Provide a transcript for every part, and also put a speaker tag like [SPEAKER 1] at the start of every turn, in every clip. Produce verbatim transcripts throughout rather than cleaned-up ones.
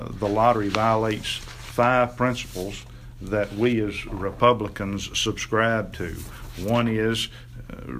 [SPEAKER 1] The lottery violates five principles that we as Republicans subscribe to. One is uh,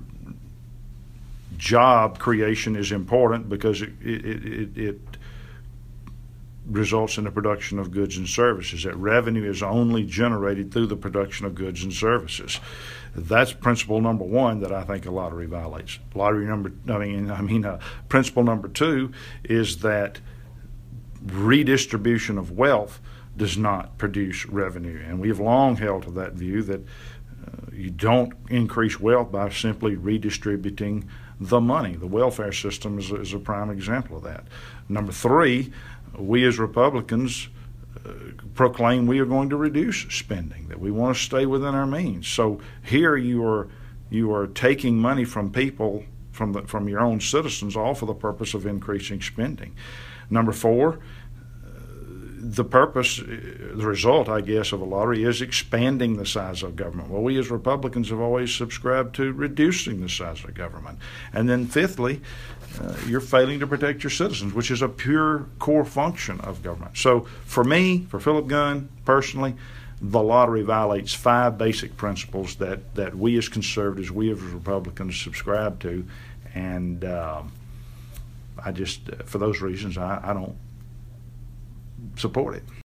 [SPEAKER 1] job creation is important because it, it, it, it results in the production of goods and services. That revenue is only generated through the production of goods and services. That's principle number one that I think a lottery violates. Lottery number, I mean, I mean, uh, principle number two is that redistribution of wealth does not produce revenue, and we have long held to that view that uh, you don't increase wealth by simply redistributing the money. The welfare system is, is a prime example of that. Number three, we as Republicans uh, proclaim we are going to reduce spending, that we want to stay within our means. So here you are you are taking money from people, from the, from your own citizens, all for the purpose of increasing spending. Number four, the purpose, the result, I guess, of a lottery is expanding the size of government. Well, we as Republicans have always subscribed to reducing the size of government. And then fifthly, uh, you're failing to protect your citizens, which is a pure core function of government. So for me, for Philip Gunn, personally, the lottery violates five basic principles that, that we as conservatives, we as Republicans subscribe to. And um, I just, for those reasons, I, I don't support it.